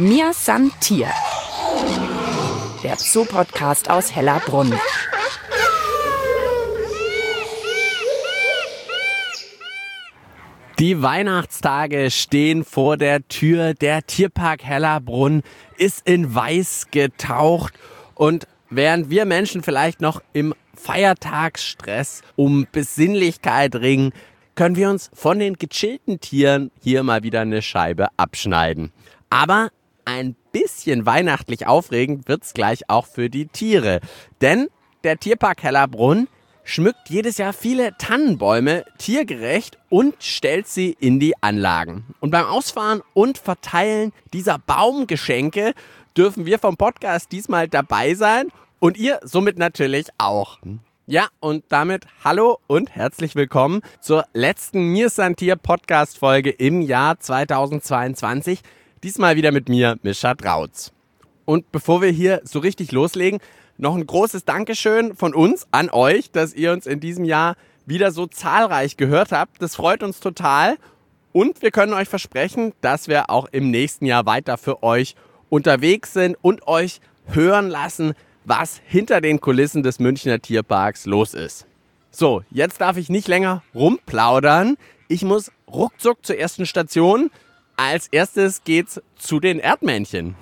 Mir san Tier, der Zoo-Podcast aus Hellerbrunn. Die Weihnachtstage stehen vor der Tür. Der Tierpark Hellerbrunn ist in Weiß getaucht. Und während wir Menschen vielleicht noch im Feiertagsstress um Besinnlichkeit ringen, können wir uns von den gechillten Tieren hier mal wieder eine Scheibe abschneiden. Aber ein bisschen weihnachtlich aufregend wird's gleich auch für die Tiere. Denn der Tierpark Hellerbrunn schmückt jedes Jahr viele Tannenbäume tiergerecht und stellt sie in die Anlagen. Und beim Ausfahren und Verteilen dieser Baumgeschenke dürfen wir vom Podcast diesmal dabei sein und ihr somit natürlich auch. Ja, und damit hallo und herzlich willkommen zur letzten Mir san Tier Podcast-Folge im Jahr 2022. Diesmal wieder mit mir, Mischa Trautz. Und bevor wir hier so richtig loslegen, noch ein großes Dankeschön von uns an euch, dass ihr uns in diesem Jahr wieder so zahlreich gehört habt. Das freut uns total. Und wir können euch versprechen, dass wir auch im nächsten Jahr weiter für euch unterwegs sind und euch hören lassen, was hinter den Kulissen des Münchner Tierparks los ist. So, jetzt darf ich nicht länger rumplaudern. Ich muss ruckzuck zur ersten Station. Als erstes geht's zu den Erdmännchen.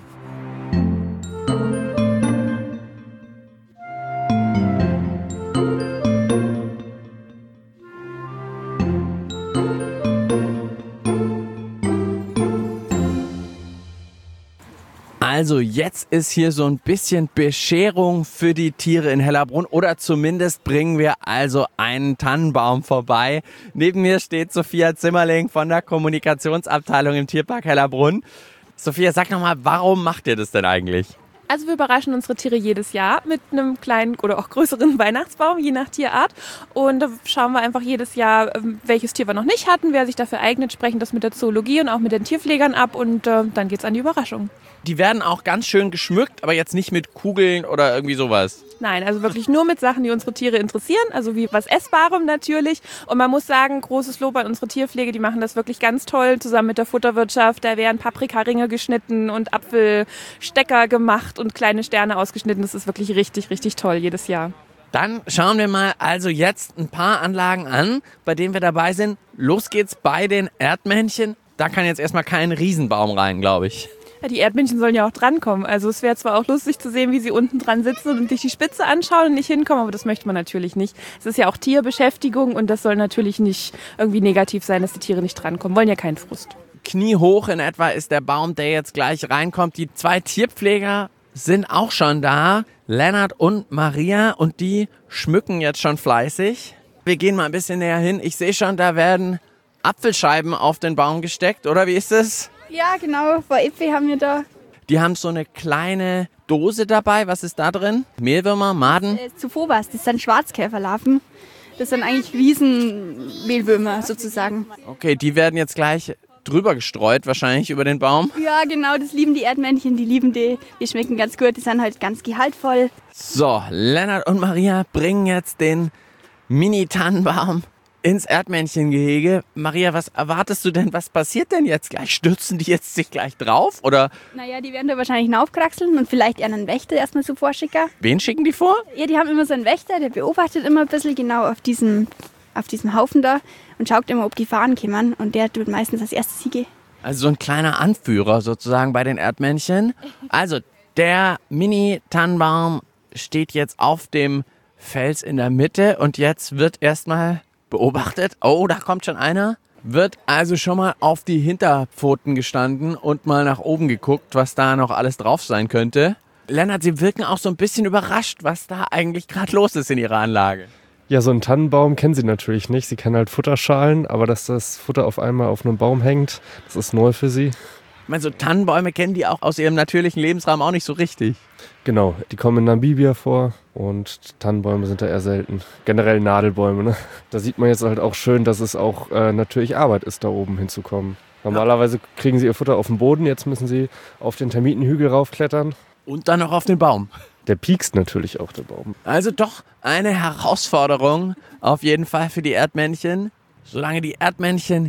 Also jetzt ist hier so ein bisschen Bescherung für die Tiere in Hellerbrunn oder zumindest bringen wir also einen Tannenbaum vorbei. Neben mir steht Sophia Zimmerling von der Kommunikationsabteilung im Tierpark Hellerbrunn. Sophia, sag nochmal, warum macht ihr das denn eigentlich? Also wir überraschen unsere Tiere jedes Jahr mit einem kleinen oder auch größeren Weihnachtsbaum, je nach Tierart. Und da schauen wir einfach jedes Jahr, welches Tier wir noch nicht hatten, wer sich dafür eignet, sprechen das mit der Zoologie und auch mit den Tierpflegern ab und dann geht's an die Überraschung. Die werden auch ganz schön geschmückt, aber jetzt nicht mit Kugeln oder irgendwie sowas. Nein, also wirklich nur mit Sachen, die unsere Tiere interessieren, also wie was Essbarem natürlich. Und man muss sagen, großes Lob an unsere Tierpflege, die machen das wirklich ganz toll, zusammen mit der Futterwirtschaft. Da werden Paprikaringe geschnitten und Apfelstecker gemacht und kleine Sterne ausgeschnitten. Das ist wirklich richtig, richtig toll jedes Jahr. Dann schauen wir mal also jetzt ein paar Anlagen an, bei denen wir dabei sind. Los geht's bei den Erdmännchen. Da kann jetzt erstmal kein Riesenbaum rein, glaube ich. Ja, die Erdmännchen sollen ja auch drankommen. Also es wäre zwar auch lustig zu sehen, wie sie unten dran sitzen und sich die Spitze anschauen und nicht hinkommen, aber das möchte man natürlich nicht. Es ist ja auch Tierbeschäftigung und das soll natürlich nicht irgendwie negativ sein, dass die Tiere nicht drankommen. Wollen ja keinen Frust. Kniehoch in etwa ist der Baum, der jetzt gleich reinkommt. Die 2 Tierpfleger sind auch schon da, Lennart und Maria, und die schmücken jetzt schon fleißig. Wir gehen mal ein bisschen näher hin. Ich sehe schon, da werden Apfelscheiben auf den Baum gesteckt, oder wie ist es? Ja, genau, Frau Äpfel haben wir da. Die haben so eine kleine Dose dabei. Was ist da drin? Mehlwürmer, Maden? Zufobas, das sind Schwarzkäferlarven. Das sind eigentlich Riesenmehlwürmer sozusagen. Okay, die werden jetzt gleich drüber gestreut, wahrscheinlich über den Baum. Ja, genau, das lieben die Erdmännchen, die lieben die schmecken ganz gut, die sind halt ganz gehaltvoll. So, Lennart und Maria bringen jetzt den Mini-Tannenbaum ins Erdmännchengehege. Maria, was erwartest du denn? Was passiert denn jetzt gleich? Stürzen die jetzt sich gleich drauf? Oder? Naja, die werden da wahrscheinlich raufkraxeln und vielleicht einen Wächter erstmal so vorschicken. Wen schicken die vor? Ja, die haben immer so einen Wächter, der beobachtet immer ein bisschen genau auf diesem Haufen da und schaut immer, ob Gefahren kommen. Und der tut meistens als erstes Siege. Also so ein kleiner Anführer sozusagen bei den Erdmännchen. Also der Mini-Tannenbaum steht jetzt auf dem Fels in der Mitte und jetzt wird erstmal beobachtet. Oh, da kommt schon einer. Wird also schon mal auf die Hinterpfoten gestanden und mal nach oben geguckt, was da noch alles drauf sein könnte. Lennart, Sie wirken auch so ein bisschen überrascht, was da eigentlich gerade los ist in Ihrer Anlage. Ja, so einen Tannenbaum kennen Sie natürlich nicht. Sie kennen halt Futterschalen, aber dass das Futter auf einmal auf einem Baum hängt, das ist neu für Sie. Ich meine, so Tannenbäume kennen die auch aus ihrem natürlichen Lebensraum auch nicht so richtig. Genau, die kommen in Namibia vor und Tannenbäume sind da eher selten. Generell Nadelbäume, ne? Da sieht man jetzt halt auch schön, dass es auch natürlich Arbeit ist, da oben hinzukommen. Normalerweise kriegen sie ihr Futter auf dem Boden, jetzt müssen sie auf den Termitenhügel raufklettern. Und dann noch auf den Baum. Der piekst natürlich auch, der Baum. Also doch eine Herausforderung auf jeden Fall für die Erdmännchen. Solange die Erdmännchen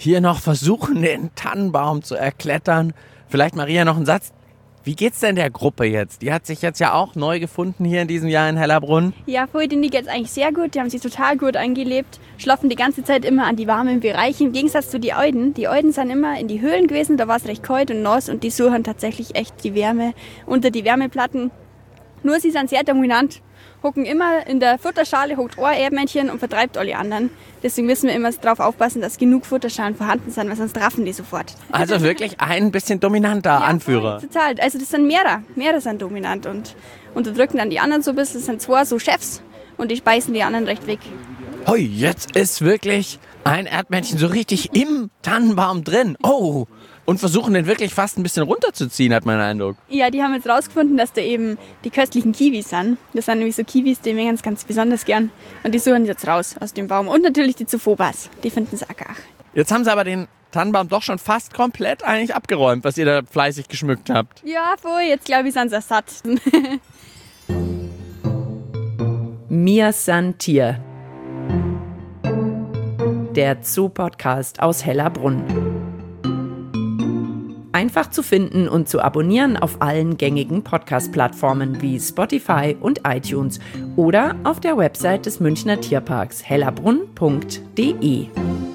hier noch versuchen, den Tannenbaum zu erklettern. Vielleicht, Maria, noch ein Satz. Wie geht's denn der Gruppe jetzt? Die hat sich jetzt ja auch neu gefunden hier in diesem Jahr in Hellerbrunn. Ja, vorher denen geht's eigentlich sehr gut. Die haben sich total gut eingelebt, schlafen die ganze Zeit immer an die warmen Bereiche. Im Gegensatz zu den Euden. Die Euden sind immer in die Höhlen gewesen, da war es recht kalt und nass und die suchen tatsächlich echt die Wärme unter die Wärmeplatten. Nur sie sind sehr dominant, hocken immer in der Futterschale, hockt ein Erdmännchen und vertreibt alle anderen. Deswegen müssen wir immer darauf aufpassen, dass genug Futterschalen vorhanden sind, weil sonst raffen die sofort. Also wirklich ein bisschen dominanter Anführer. Total. Also das sind mehrere. Mehrere sind dominant und unterdrücken dann die anderen so ein bisschen. Das sind zwei so Chefs und die speisen die anderen recht weg. Hui, jetzt ist wirklich ein Erdmännchen so richtig im Tannenbaum drin. Oh, und versuchen den wirklich fast ein bisschen runterzuziehen, hat man den Eindruck. Ja, die haben jetzt rausgefunden, dass da eben die köstlichen Kiwis sind. Das sind nämlich so Kiwis, die mögen es ganz besonders gern. Und die suchen jetzt raus aus dem Baum. Und natürlich die Zufobas, die finden es auch geil. Jetzt haben sie aber den Tannenbaum doch schon fast komplett eigentlich abgeräumt, was ihr da fleißig geschmückt habt. Ja, voll, jetzt glaube ich, sind sie satt. Mir san Tier. Der Zoo-Podcast aus Hellerbrunn. Einfach zu finden und zu abonnieren auf allen gängigen Podcast-Plattformen wie Spotify und iTunes oder auf der Website des Münchner Tierparks hellerbrunn.de.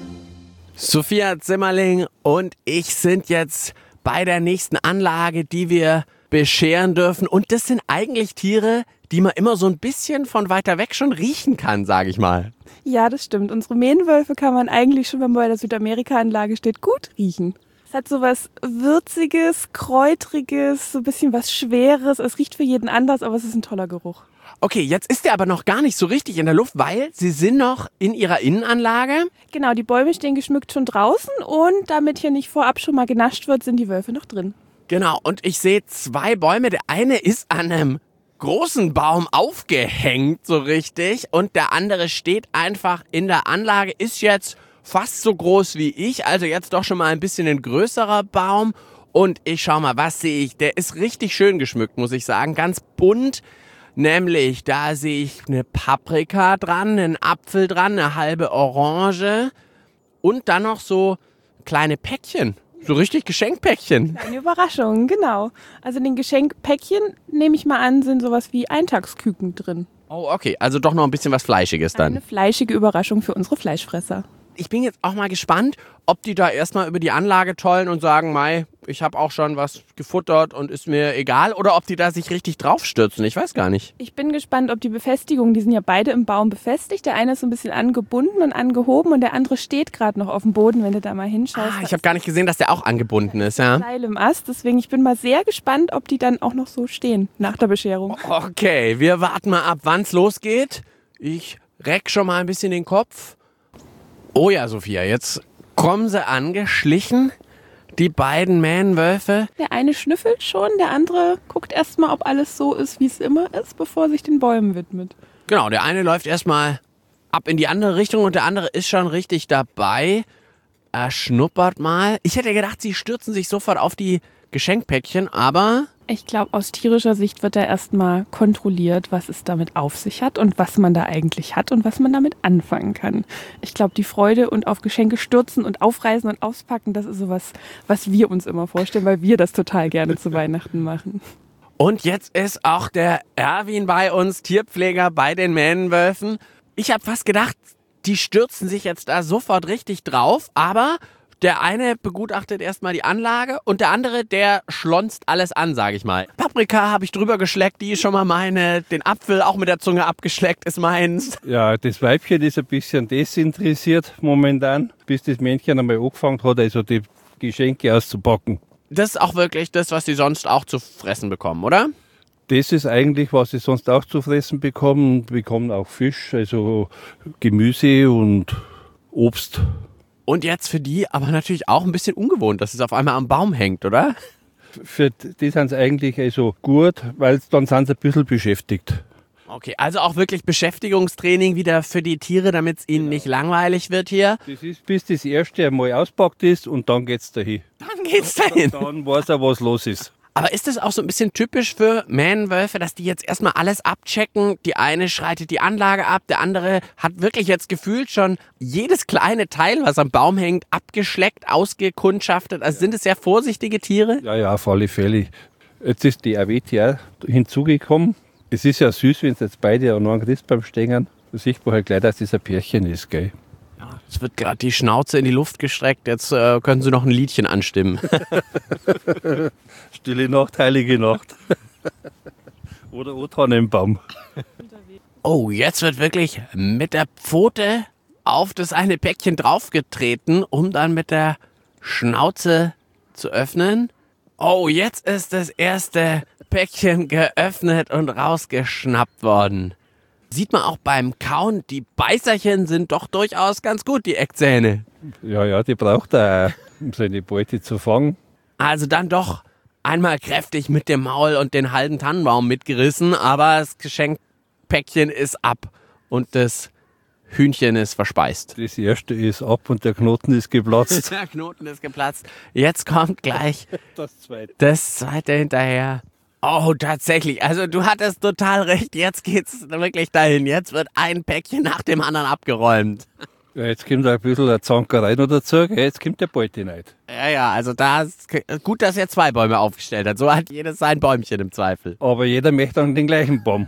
Sophia Zimmerling und ich sind jetzt bei der nächsten Anlage, die wir bescheren dürfen. Und das sind eigentlich Tiere, die man immer so ein bisschen von weiter weg schon riechen kann, sage ich mal. Ja, das stimmt. Unsere Mähnenwölfe kann man eigentlich schon, wenn man bei der Südamerika-Anlage steht, gut riechen. Es hat so was Würziges, Kräutriges, so ein bisschen was Schweres. Es riecht für jeden anders, aber es ist ein toller Geruch. Okay, jetzt ist der aber noch gar nicht so richtig in der Luft, weil sie sind noch in ihrer Innenanlage. Genau, die Bäume stehen geschmückt schon draußen und damit hier nicht vorab schon mal genascht wird, sind die Wölfe noch drin. Genau, und ich sehe 2 Bäume. Der eine ist an einem großen Baum aufgehängt, so richtig. Und der andere steht einfach in der Anlage, ist jetzt fast so groß wie ich, also jetzt doch schon mal ein bisschen ein größerer Baum. Und ich schau mal, was sehe ich? Der ist richtig schön geschmückt, muss ich sagen. Ganz bunt. Nämlich, da sehe ich eine Paprika dran, einen Apfel dran, eine halbe Orange und dann noch so kleine Päckchen. So richtig Geschenkpäckchen. Eine Überraschung, genau. Also in den Geschenkpäckchen, nehme ich mal an, sind sowas wie Eintagsküken drin. Oh, okay. Also doch noch ein bisschen was Fleischiges dann. Eine fleischige Überraschung für unsere Fleischfresser. Ich bin jetzt auch mal gespannt, ob die da erstmal über die Anlage tollen und sagen, Mai, ich habe auch schon was gefuttert und ist mir egal. Oder ob die da sich richtig draufstürzen. Ich weiß gar nicht. Ich bin gespannt, ob die Befestigungen, die sind ja beide im Baum befestigt. Der eine ist so ein bisschen angebunden und angehoben und der andere steht gerade noch auf dem Boden, wenn du da mal hinschaust. Ich habe gar nicht gesehen, dass der auch angebunden ist, ja. Seil im Ast, deswegen ich bin mal sehr gespannt, ob die dann auch noch so stehen nach der Bescherung. Okay, wir warten mal ab, wann es losgeht. Ich reck schon mal ein bisschen den Kopf. Oh ja, Sophia, jetzt kommen sie angeschlichen, die beiden Mähnenwölfe. Der eine schnüffelt schon, der andere guckt erstmal, ob alles so ist, wie es immer ist, bevor er sich den Bäumen widmet. Genau, der eine läuft erstmal ab in die andere Richtung und der andere ist schon richtig dabei. Er schnuppert mal. Ich hätte gedacht, sie stürzen sich sofort auf die Geschenkpäckchen, aber Ich glaube, aus tierischer Sicht wird da erstmal kontrolliert, was es damit auf sich hat und was man da eigentlich hat und was man damit anfangen kann. Ich glaube, die Freude und auf Geschenke stürzen und aufreißen und auspacken, das ist sowas, was wir uns immer vorstellen, weil wir das total gerne zu Weihnachten machen. Und jetzt ist auch der Erwin bei uns, Tierpfleger bei den Mähnenwölfen. Ich habe fast gedacht, die stürzen sich jetzt da sofort richtig drauf, aber der eine begutachtet erstmal die Anlage und der andere, der schlonzt alles an, sage ich mal. Paprika habe ich drüber geschleckt, die ist schon mal meine. Den Apfel auch mit der Zunge abgeschleckt, ist meins. Ja, das Weibchen ist ein bisschen desinteressiert momentan, bis das Männchen einmal angefangen hat, also die Geschenke auszupacken. Das ist auch wirklich das, was sie sonst auch zu fressen bekommen, oder? Das ist eigentlich, was sie sonst auch zu fressen bekommen. Bekommen auch Fisch, also Gemüse und Obst. Und jetzt für die aber natürlich auch ein bisschen ungewohnt, dass es auf einmal am Baum hängt, oder? Für die sind es eigentlich also gut, weil dann sind sie ein bisschen beschäftigt. Okay, also auch wirklich Beschäftigungstraining wieder für die Tiere, damit es ihnen nicht langweilig wird hier. Das ist, bis das erste einmal auspackt ist und dann geht's dahin. Dann geht's dahin. Dann weiß er, was los ist. Aber ist das auch so ein bisschen typisch für Mähnenwölfe, dass die jetzt erstmal alles abchecken? Die eine schreitet die Anlage ab, der andere hat wirklich jetzt gefühlt schon jedes kleine Teil, was am Baum hängt, abgeschleckt, ausgekundschaftet. Also sind es sehr vorsichtige Tiere? Ja, auf alle Fälle. Jetzt ist die AWTR hinzugekommen. Es ist ja süß, wenn es jetzt beide an einem Christbaum stehen. Da sieht man halt gleich, dass das ein Pärchen ist, gell? Ja, es wird gerade die Schnauze in die Luft gestreckt. Jetzt können Sie noch ein Liedchen anstimmen. Stille Nacht, heilige Nacht. Oder O-Tanne im Baum. Oh, jetzt wird wirklich mit der Pfote auf das eine Päckchen draufgetreten, um dann mit der Schnauze zu öffnen. Oh, jetzt ist das erste Päckchen geöffnet und rausgeschnappt worden. Sieht man auch beim Kauen, die Beißerchen sind doch durchaus ganz gut, die Eckzähne. Ja, die braucht er, um seine Beute zu fangen. Also dann doch einmal kräftig mit dem Maul und den halben Tannenbaum mitgerissen, aber das Geschenkpäckchen ist ab und das Hühnchen ist verspeist. Das erste ist ab und der Knoten ist geplatzt. Der Knoten ist geplatzt. Jetzt kommt gleich Das das zweite hinterher. Oh, tatsächlich. Also du hattest total recht. Jetzt geht's wirklich dahin. Jetzt wird ein Päckchen nach dem anderen abgeräumt. Ja, jetzt kommt ein bisschen eine Zankerei noch dazu. Gell? Jetzt kommt der Beute nicht. Ja, also da ist gut, dass er 2 Bäume aufgestellt hat. So hat jedes sein Bäumchen im Zweifel. Aber jeder möchte an den gleichen Baum.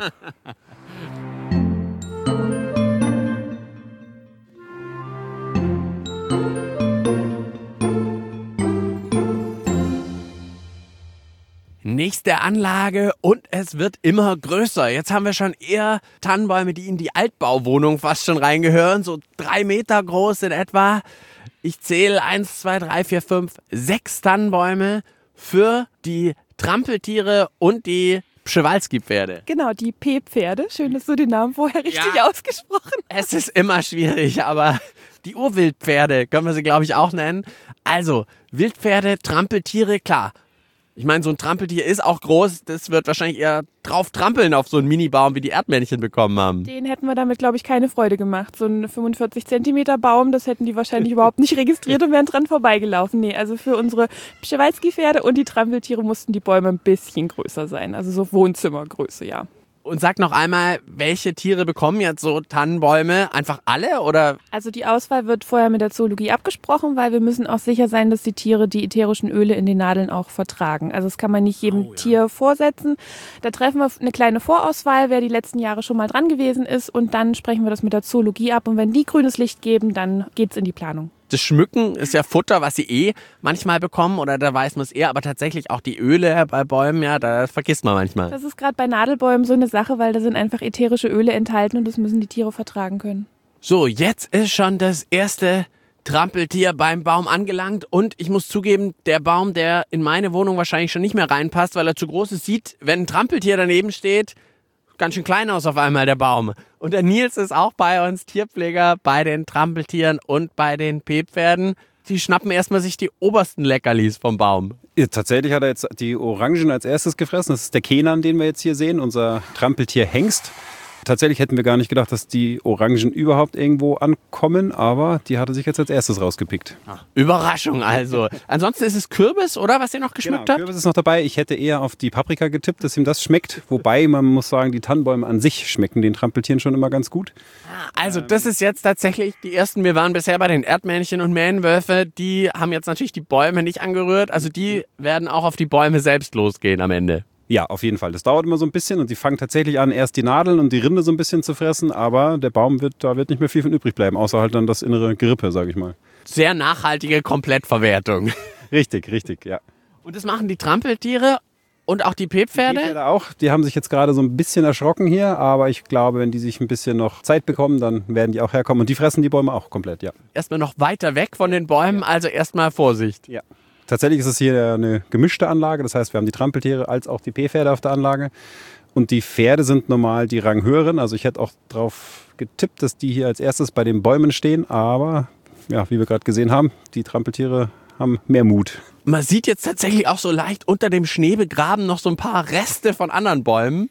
Nächste Anlage und es wird immer größer. Jetzt haben wir schon eher Tannenbäume, die in die Altbauwohnung fast schon reingehören. So 3 Meter groß in etwa. Ich zähle 1, 2, 3, 4, 5, 6 Tannenbäume für die Trampeltiere und die Przewalski-Pferde. Genau, die P-Pferde. Schön, dass du den Namen vorher richtig ausgesprochen hast. Es ist immer schwierig, aber die Urwildpferde können wir sie, glaube ich, auch nennen. Also, Wildpferde, Trampeltiere, klar. Ich meine, so ein Trampeltier ist auch groß. Das wird wahrscheinlich eher drauf trampeln auf so einen Minibaum, wie die Erdmännchen bekommen haben. Den hätten wir damit, glaube ich, keine Freude gemacht. So ein 45 Zentimeter Baum, das hätten die wahrscheinlich überhaupt nicht registriert und wären dran vorbeigelaufen. Nee, also für unsere Przewalski-Pferde und die Trampeltiere mussten die Bäume ein bisschen größer sein. Also so Wohnzimmergröße, ja. Und sag noch einmal, welche Tiere bekommen jetzt so Tannenbäume? Einfach alle oder? Also die Auswahl wird vorher mit der Zoologie abgesprochen, weil wir müssen auch sicher sein, dass die Tiere die ätherischen Öle in den Nadeln auch vertragen. Also das kann man nicht jedem Tier vorsetzen. Da treffen wir eine kleine Vorauswahl, wer die letzten Jahre schon mal dran gewesen ist und dann sprechen wir das mit der Zoologie ab und wenn die grünes Licht geben, dann geht's in die Planung. Das Schmücken ist ja Futter, was sie manchmal bekommen oder da weiß man es eher, aber tatsächlich auch die Öle bei Bäumen, ja, da vergisst man manchmal. Das ist gerade bei Nadelbäumen so eine Sache, weil da sind einfach ätherische Öle enthalten und das müssen die Tiere vertragen können. So, jetzt ist schon das erste Trampeltier beim Baum angelangt und ich muss zugeben, der Baum, der in meine Wohnung wahrscheinlich schon nicht mehr reinpasst, weil er zu groß ist, sieht, wenn ein Trampeltier daneben steht, ganz schön klein aus auf einmal, der Baum. Und der Nils ist auch bei uns, Tierpfleger bei den Trampeltieren und bei den P-Pferden. Die schnappen erstmal sich die obersten Leckerlis vom Baum. Ja, tatsächlich hat er jetzt die Orangen als erstes gefressen. Das ist der Kenan, den wir jetzt hier sehen, unser Trampeltier Hengst. Tatsächlich hätten wir gar nicht gedacht, dass die Orangen überhaupt irgendwo ankommen, aber die hat er sich jetzt als erstes rausgepickt. Überraschung also. Ansonsten ist es Kürbis, oder, was ihr noch geschmückt habt? Kürbis ist noch dabei. Ich hätte eher auf die Paprika getippt, dass ihm das schmeckt. Wobei, man muss sagen, die Tannenbäume an sich schmecken den Trampeltieren schon immer ganz gut. Also das ist jetzt tatsächlich die ersten, wir waren bisher bei den Erdmännchen und Mähnenwölfe, die haben jetzt natürlich die Bäume nicht angerührt, also die werden auch auf die Bäume selbst losgehen am Ende. Ja, auf jeden Fall. Das dauert immer so ein bisschen und die fangen tatsächlich an, erst die Nadeln und die Rinde so ein bisschen zu fressen, aber der Baum da wird nicht mehr viel von übrig bleiben, außer halt dann das innere Gerippe, sage ich mal. Sehr nachhaltige Komplettverwertung. Richtig, ja. Und das machen die Trampeltiere und auch die P-Pferde? Die Pferde auch. Die haben sich jetzt gerade so ein bisschen erschrocken hier, aber ich glaube, wenn die sich ein bisschen noch Zeit bekommen, dann werden die auch herkommen und die fressen die Bäume auch komplett, ja. Erstmal noch weiter weg von den Bäumen, also erstmal Vorsicht. Ja. Tatsächlich ist es hier eine gemischte Anlage, das heißt, wir haben die Trampeltiere als auch die P-Pferde auf der Anlage. Und die Pferde sind normal die Ranghöheren, also ich hätte auch darauf getippt, dass die hier als erstes bei den Bäumen stehen, aber ja, wie wir gerade gesehen haben, die Trampeltiere haben mehr Mut. Man sieht jetzt tatsächlich auch so leicht unter dem Schnee begraben noch so ein paar Reste von anderen Bäumen.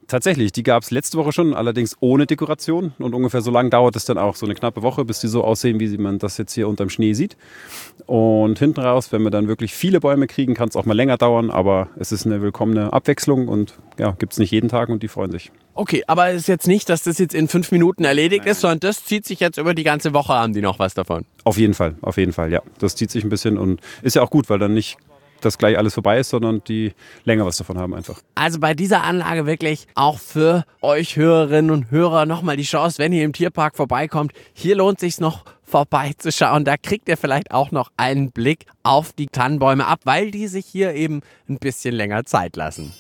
Tatsächlich, die gab es letzte Woche schon, allerdings ohne Dekoration. Und ungefähr so lang dauert es dann auch, so eine knappe Woche, bis die so aussehen, wie man das jetzt hier unterm Schnee sieht. Und hinten raus, wenn wir dann wirklich viele Bäume kriegen, kann es auch mal länger dauern. Aber es ist eine willkommene Abwechslung und ja, gibt es nicht jeden Tag und die freuen sich. Okay, aber es ist jetzt nicht, dass das jetzt in 5 Minuten erledigt ist, sondern das zieht sich jetzt über die ganze Woche, haben die noch was davon? Auf jeden Fall, ja. Das zieht sich ein bisschen und ist ja auch gut, weil dann nicht das gleich alles vorbei ist, sondern die länger was davon haben einfach. Also bei dieser Anlage wirklich auch für euch Hörerinnen und Hörer nochmal die Chance, wenn ihr im Tierpark vorbeikommt. Hier lohnt es sich noch vorbeizuschauen. Da kriegt ihr vielleicht auch noch einen Blick auf die Tannenbäume ab, weil die sich hier eben ein bisschen länger Zeit lassen.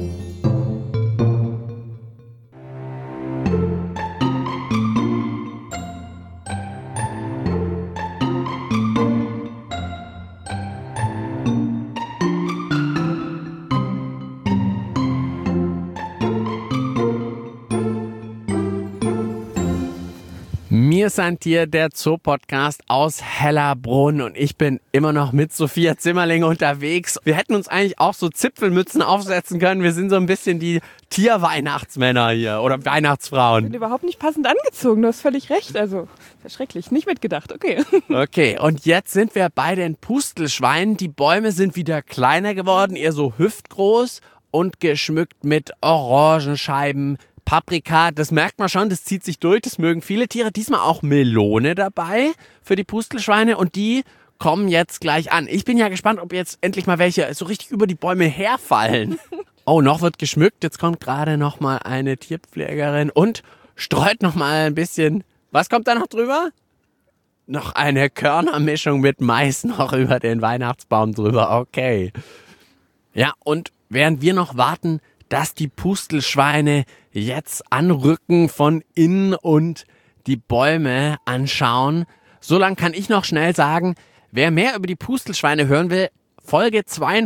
Wir sind hier der Zoo-Podcast aus Hellerbrunn und ich bin immer noch mit Sophia Zimmerling unterwegs. Wir hätten uns eigentlich auch so Zipfelmützen aufsetzen können. Wir sind so ein bisschen die Tierweihnachtsmänner hier oder Weihnachtsfrauen. Ich bin überhaupt nicht passend angezogen, du hast völlig recht. Also, das ist schrecklich, nicht mitgedacht, okay. Okay, und jetzt sind wir bei den Pustelschweinen. Die Bäume sind wieder kleiner geworden, eher so hüftgroß und geschmückt mit Orangenscheiben, Paprika, das merkt man schon, das zieht sich durch, das mögen viele Tiere. Diesmal auch Melone dabei für die Pustelschweine und die kommen jetzt gleich an. Ich bin ja gespannt, ob jetzt endlich mal welche so richtig über die Bäume herfallen. Oh, noch wird geschmückt, jetzt kommt gerade noch mal eine Tierpflegerin und streut noch mal ein bisschen. Was kommt da noch drüber? Noch eine Körnermischung mit Mais noch über den Weihnachtsbaum drüber, okay. Ja, und während wir noch warten, dass die Pustelschweine jetzt anrücken von innen und die Bäume anschauen. So lang kann ich noch schnell sagen, wer mehr über die Pustelschweine hören will, Folge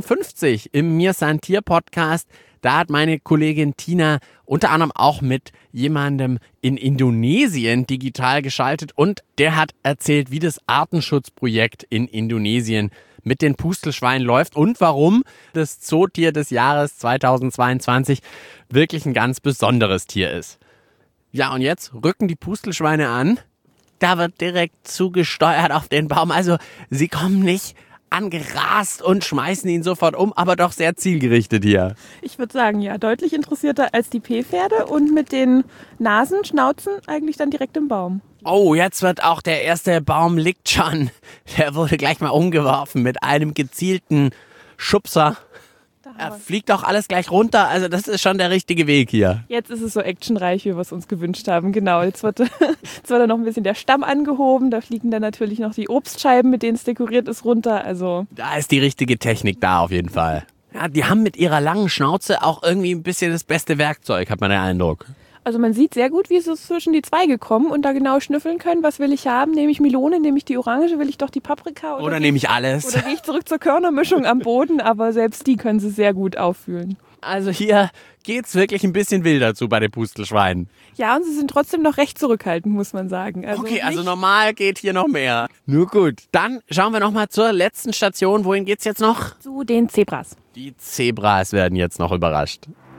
52 im Mir San Tier Podcast. Da hat meine Kollegin Tina unter anderem auch mit jemandem in Indonesien digital geschaltet und der hat erzählt, wie das Artenschutzprojekt in Indonesien mit den Pustelschweinen läuft und warum das Zootier des Jahres 2022 wirklich ein ganz besonderes Tier ist. Ja, und jetzt rücken die Pustelschweine an. Da wird direkt zugesteuert auf den Baum. Also sie kommen nicht angerast und schmeißen ihn sofort um, aber doch sehr zielgerichtet hier. Ich würde sagen, ja, deutlich interessierter als die P-Pferde und mit den Nasen, Schnauzen eigentlich dann direkt im Baum. Oh, jetzt wird auch der erste Baum liegt schon. Der wurde gleich mal umgeworfen mit einem gezielten Schubser. Er fliegt auch alles gleich runter, also das ist schon der richtige Weg hier. Jetzt ist es so actionreich, wie wir es uns gewünscht haben. Genau, jetzt wird dann noch ein bisschen der Stamm angehoben, da fliegen dann natürlich noch die Obstscheiben, mit denen es dekoriert ist, runter. Also da ist die richtige Technik da auf jeden Fall. Ja, die haben mit ihrer langen Schnauze auch irgendwie ein bisschen das beste Werkzeug, hat man den Eindruck. Also man sieht sehr gut, wie sie zwischen die Zweige kommen und da genau schnüffeln können, was will ich haben, nehme ich Melone, nehme ich die Orange, will ich doch die Paprika oder nehme ich alles. Oder gehe ich zurück zur Körnermischung am Boden, aber selbst die können sie sehr gut auffühlen. Also hier geht's wirklich ein bisschen wilder zu bei den Pustelschweinen. Ja, und sie sind trotzdem noch recht zurückhaltend, muss man sagen. Also okay, also normal geht hier noch mehr. Nur gut, dann schauen wir noch mal zur letzten Station. Wohin geht's jetzt noch? Zu den Zebras. Die Zebras werden jetzt noch überrascht.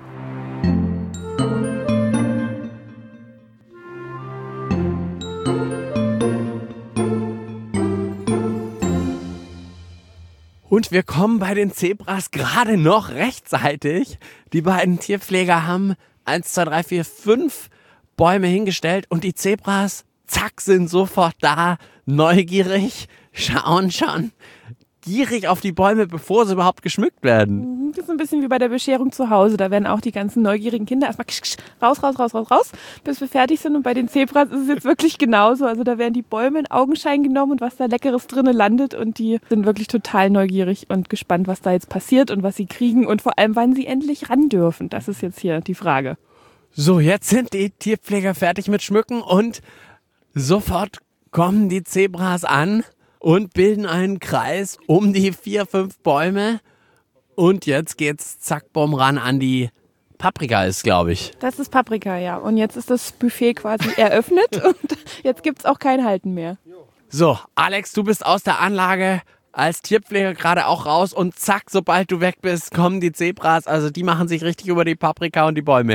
Und wir kommen bei den Zebras gerade noch rechtzeitig. Die beiden Tierpfleger haben 1, 2, 3, 4, 5 Bäume hingestellt und die Zebras, zack, sind sofort da, neugierig, schauen schon gierig auf die Bäume, bevor sie überhaupt geschmückt werden. Das ist ein bisschen wie bei der Bescherung zu Hause. Da werden auch die ganzen neugierigen Kinder erstmal raus, bis wir fertig sind. Und bei den Zebras ist es jetzt wirklich genauso. Also da werden die Bäume in Augenschein genommen und was da Leckeres drinnen landet. Und die sind wirklich total neugierig und gespannt, was da jetzt passiert und was sie kriegen. Und vor allem, wann sie endlich ran dürfen. Das ist jetzt hier die Frage. So, jetzt sind die Tierpfleger fertig mit Schmücken und sofort kommen die Zebras an und bilden einen Kreis um die 4, 5 Bäume. Und jetzt geht's zack, bumm, ran an die Paprika ist, glaube ich. Das ist Paprika, ja. Und jetzt ist das Buffet quasi eröffnet und jetzt gibt's auch kein Halten mehr. So, Alex, du bist aus der Anlage als Tierpfleger gerade auch raus und zack, sobald du weg bist, kommen die Zebras. Also die machen sich richtig über die Paprika und die Bäume her.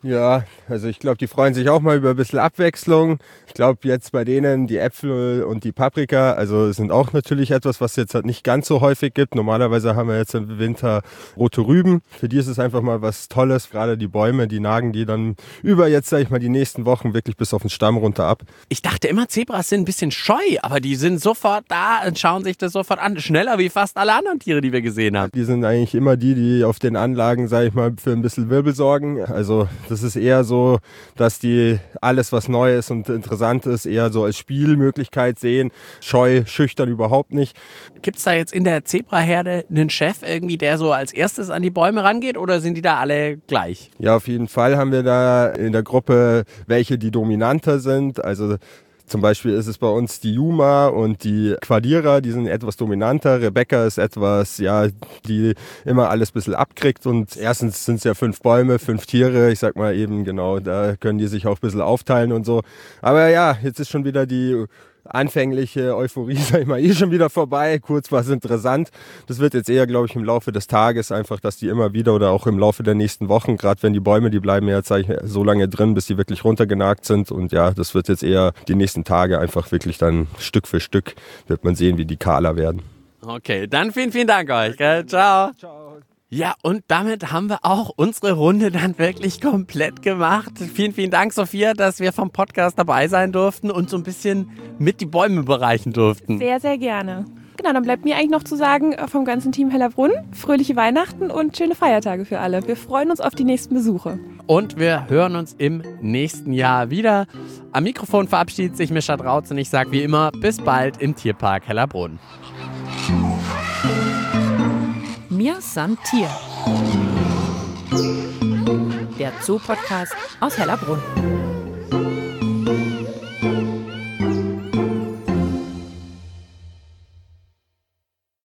Ja, also ich glaube, die freuen sich auch mal über ein bisschen Abwechslung. Ich glaube jetzt bei denen die Äpfel und die Paprika, also sind auch natürlich etwas, was jetzt halt nicht ganz so häufig gibt. Normalerweise haben wir jetzt im Winter rote Rüben. Für die ist es einfach mal was Tolles. Gerade die Bäume, die nagen die dann über jetzt, sag ich mal, die nächsten Wochen wirklich bis auf den Stamm runter ab. Ich dachte immer, Zebras sind ein bisschen scheu, aber die sind sofort da und schauen sich das sofort an. Schneller wie fast alle anderen Tiere, die wir gesehen haben. Die sind eigentlich immer die auf den Anlagen, sag ich mal, für ein bisschen Wirbel sorgen. Also das ist eher so, dass die alles, was neu ist und interessant ist, eher so als Spielmöglichkeit sehen. Scheu, schüchtern überhaupt nicht. Gibt es da jetzt in der Zebraherde einen Chef irgendwie, der so als erstes an die Bäume rangeht oder sind die da alle gleich? Ja, auf jeden Fall haben wir da in der Gruppe welche, die dominanter sind. Also zum Beispiel ist es bei uns die Juma und die Quadira, die sind etwas dominanter. Rebecca ist etwas, ja, die immer alles ein bisschen abkriegt. Und erstens sind es ja 5 Bäume, 5 Tiere. Ich sag mal eben, genau, da können die sich auch ein bisschen aufteilen und so. Aber ja, jetzt ist schon wieder die anfängliche Euphorie, sag ich mal, schon wieder vorbei. Kurz war es interessant. Das wird jetzt eher, glaube ich, im Laufe des Tages einfach, dass die immer wieder oder auch im Laufe der nächsten Wochen, gerade wenn die Bäume, die bleiben ja, sag ich, so lange drin, bis die wirklich runtergenagt sind. Und ja, das wird jetzt eher die nächsten Tage einfach wirklich dann Stück für Stück wird man sehen, wie die kahler werden. Okay, dann vielen Dank euch. Gell? Ciao. Ja, und damit haben wir auch unsere Runde dann wirklich komplett gemacht. Vielen Dank, Sophia, dass wir vom Podcast dabei sein durften und so ein bisschen mit die Bäume bereichen durften. Sehr, sehr gerne. Genau, dann bleibt mir eigentlich noch zu sagen, vom ganzen Team Hellerbrunn, fröhliche Weihnachten und schöne Feiertage für alle. Wir freuen uns auf die nächsten Besuche. Und wir hören uns im nächsten Jahr wieder. Am Mikrofon verabschiedet sich Mischa Drautz und ich sage wie immer, bis bald im Tierpark Hellerbrunn. Mir san Tier. Der Zoo-Podcast aus Hellerbrunn.